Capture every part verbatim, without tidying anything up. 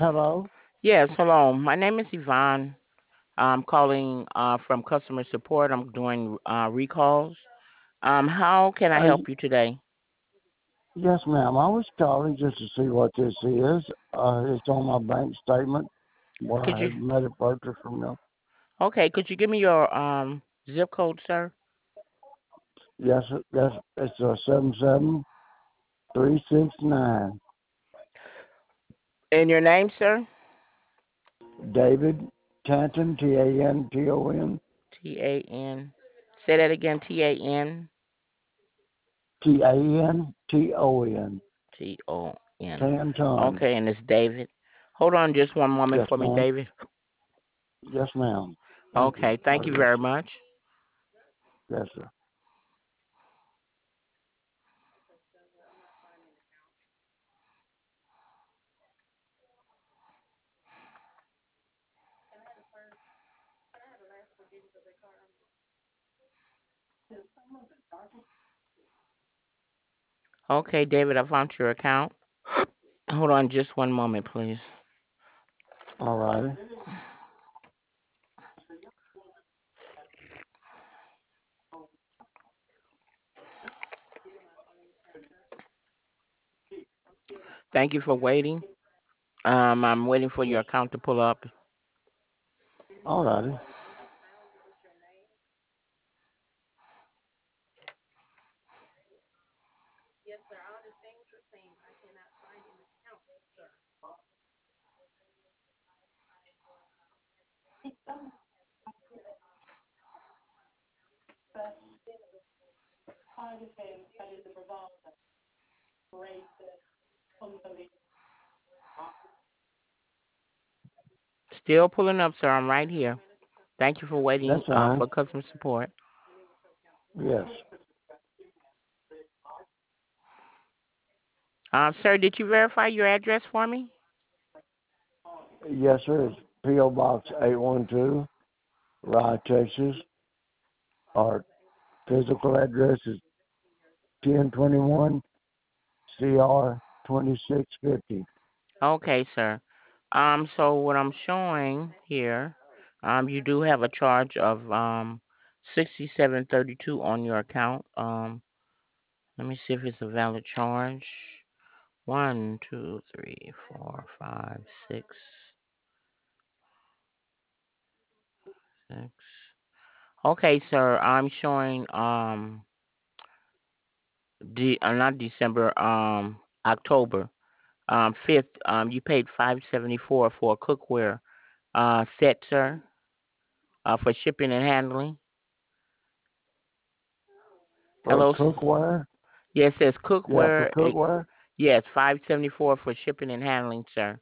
Hello. Yes, hello. My name is Yvonne. I'm calling uh, from customer support. I'm doing uh, recalls. Um, how can I Uh, help you today? yes, ma'am. I was calling just to see what this is. Uh, it's on my bank statement where Could I you? had made a purchase from them. Okay. Could you give me your um zip code, sir, Yes, yes. It's a seven seven three six nine. and your name, sir? David Tanton, T A N T O N, T A N. Say that again. T A N T A N T O N, T O N. Tanton. Okay, and it's David. Hold on just one moment Yes, for me, ma'am. David. Yes, ma'am. Thank you Okay. Thank very you much. very much. Yes, sir. Okay, David, I found your account. Hold on just one moment, please. All righty. Thank you for waiting. Um, I'm waiting for your Yes. account to pull up. All righty. Still pulling up, sir. I'm right here. Thank you for waiting That's uh, fine. for customer support. Yes. Um, sir, did you verify your address for me? Yes, sir. It's P O Box eight one two, Rye, Texas. Our physical address is ten twenty-one C R twenty-six fifty. Okay, sir. Um, so what I'm showing here, um, you do have a charge of um sixty-seven thirty-two on your account. Um, let me see if it's a valid charge. One, two, three, four, five, six, six. Okay, sir. I'm showing um de- uh, not December, um October. Um fifth, um you paid five seventy four for a cookware uh set, sir, uh for shipping and handling. For Hello. s- cookware? Yes, it says Yeah, for cookware. eh, cookware. Yes, five seventy four for shipping and handling, sir.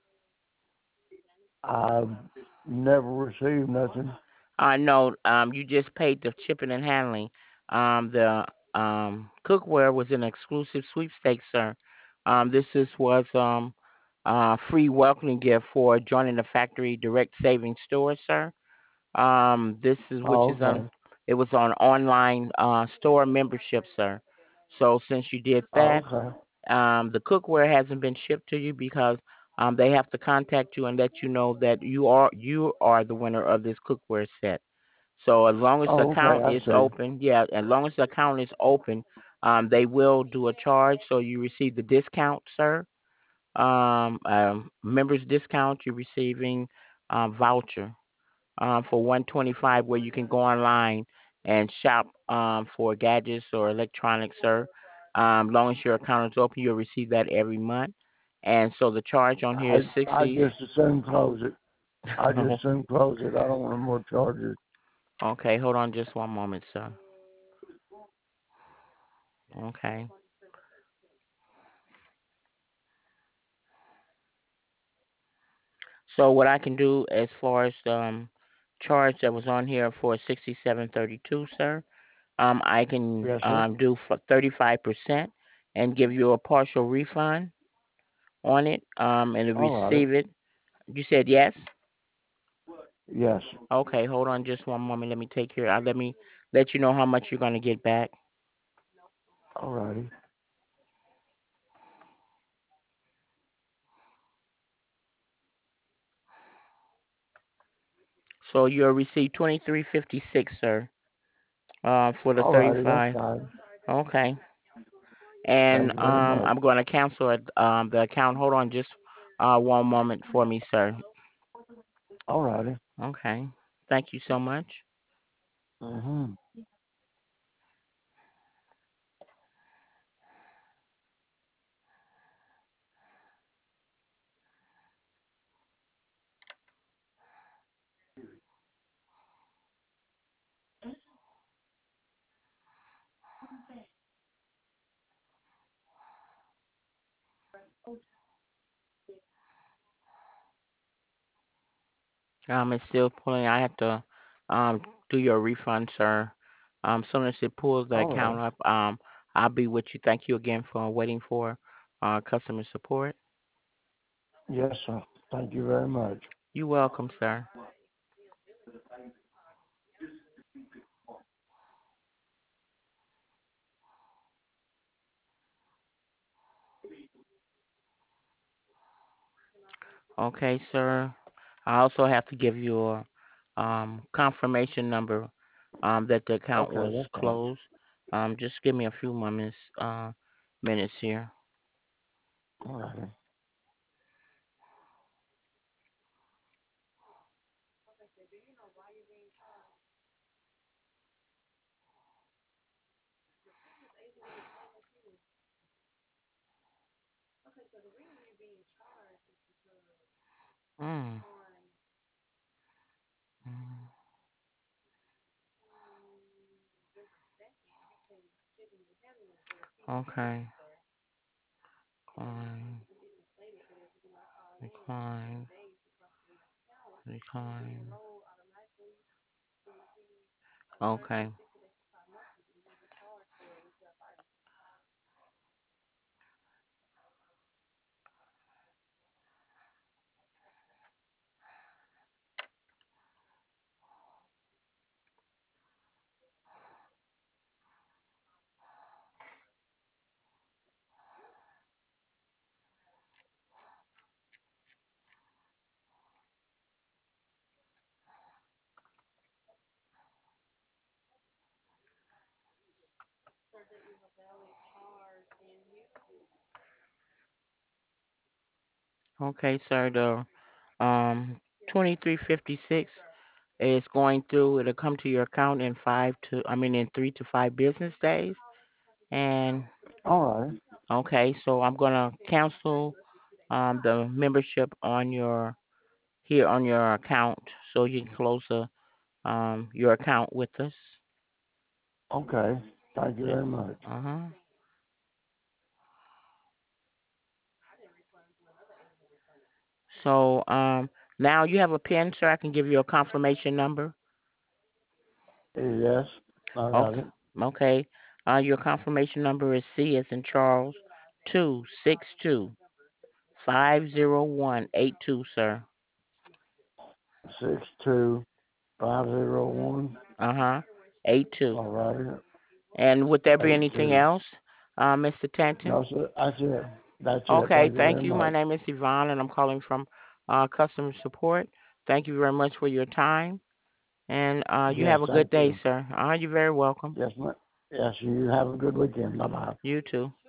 I've never received nothing. Uh no, um you just paid the shipping and handling. Um the um cookware was an exclusive sweepstakes, sir. Um this is was um uh free welcoming gift for joining the factory direct savings store, sir. Um, this is which Oh, is on. okay. It was on online uh, store membership, sir. So since you did Oh, that, okay. um, the cookware hasn't been shipped to you because um, they have to contact you and let you know that you are you are the winner of this cookware set. So as long as the Oh, okay. account I is see. open, yeah, as long as the account is open, um, they will do a charge. So you receive the discount, sir. Um, um, members discount. You're receiving um, voucher um, for one twenty-five where you can go online and shop um, for gadgets or electronics, sir. Um, long as your account is open, you'll receive that every month. And so the charge on here I is I sixty. just assume close it. I just assume close it. I don't want more charges. Okay, hold on just one moment, sir. Okay. So what I can do as far as um charge that was on here for sixty-seven thirty-two, sir, um, I can Yes, sir. um do for thirty-five percent and give you a partial refund on it, um, and to All right. receive it. You said yes? Yes. Okay, hold on just one moment. Let me take care. Uh, let me let you know how much you're gonna get back. All righty. So you'll receive twenty-three fifty-six, sir, uh, for the All righty, that's thirty-five. fine. Okay. And Thank you very um, much. I'm going to cancel it, um, the account. Hold on just uh, one moment for me, sir. All righty. Okay. Thank you so much. Mm-hmm. Um, it's still pulling. I have to um do your refund, sir. Um, soon as it pulls the All right. account up, um, I'll be with you. Thank you again for waiting for uh customer support. Yes, sir. Thank you very much. You're welcome, sir. Okay, sir. I also have to give you a um confirmation number um that the account Okay, was that's fine. closed. Um, just give me a few moments uh minutes here. All righty. Mm. Mm. Okay. Decline. Decline. Decline. Okay. Okay, sir. The um twenty three fifty six is going through. It'll come to your account in five to I mean in three to five business days. And All righty. okay, so I'm gonna cancel um the membership on your here on your account so you can close the um your account with us. Okay. Thank you very much. Uh huh. So um now you have a pen, sir. I can give you a confirmation number. Yes, I got Okay. it. Okay. Uh, your confirmation number is C as in Charles two six two five zero one eight two, sir. Six two five zero one. Uh huh. Eight two. All righty. And would there be Eight anything two. else, uh, Mister Tanton? No, sir. That's it. That's it. Okay. Thank you Thank very you. My much. name is Yvonne, and I'm calling from uh, customer support. Thank you very much for your time, and uh, you Yes, have a good thank day, you. sir. Uh, you're very welcome. Yes, ma'am. Yes, you have a good weekend. Bye bye. You too.